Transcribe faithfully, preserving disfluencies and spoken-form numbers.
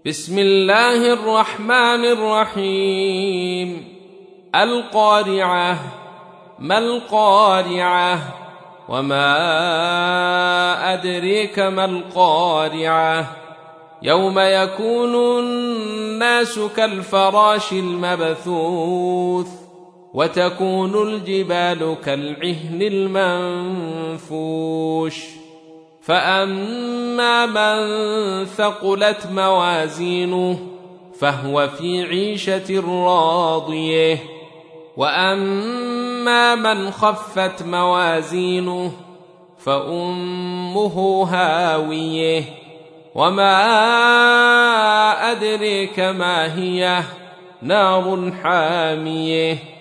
بسم الله الرحمن الرحيم. القارعة. ما القارعة؟ وما أدريك ما القارعة؟ يوم يكون الناس كالفراش المبثوث وتكون الجبال كالعهن المنفوش. فأما من ثقلت موازينه فهو في عيشة راضية، وأما من خفت موازينه فأمه هاوية، وما أدريك ما هي، نار حامية.